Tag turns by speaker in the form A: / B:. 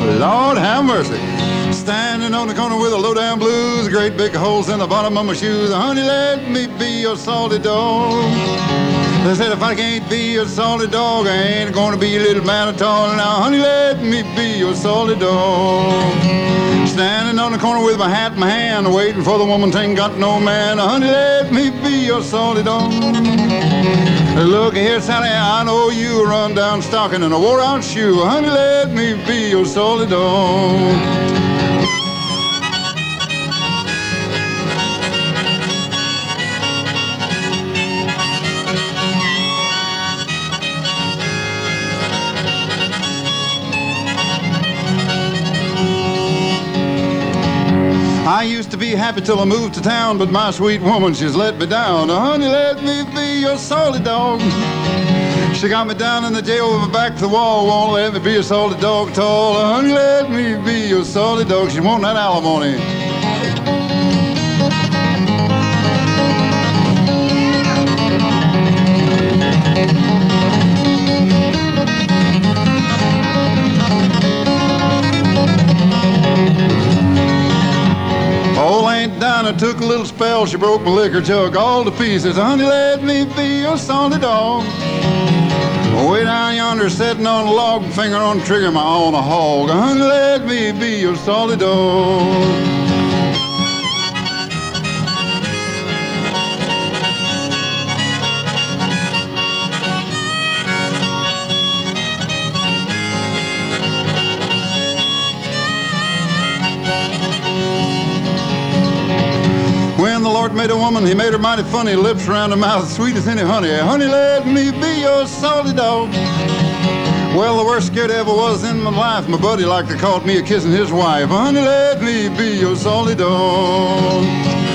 A: Lord have mercy. Standing on the corner with a low-down blues, great big holes in the bottom of my shoes. Honey, let me be your salty dog. They said if I can't be your salty dog, I ain't gonna be your little man at all. Now, honey, let me be your salty dog. Standing on the corner with my hat in my hand, waiting for the woman that ain't got no man. Honey, let me be your salty dog. Look here, Sally, I know you run down stocking in a wore-out shoe. Honey, let me be your salty dog. I used to be happy till I moved to town, but my sweet woman, she's let me down. Honey, let me be your salty dog. She got me down in the jail with my back to the wall. Won't let me be a salty dog at all. Honey, let me be your salty dog. She want that alimony. Old Aunt Dinah took a little spell. She broke my liquor jug all to pieces. Honey, let me be your salty dog. Way down yonder, sitting on a log, finger on the trigger, my own a hog. Honey, let me be your salty dog. When the Lord made a woman, he made her mighty funny, lips around her mouth, sweet as any honey. Honey, let me be your salty dog. Well, the worst scared I ever was in my life, my buddy liked to call me a kissing his wife. Honey, let me be your salty dog.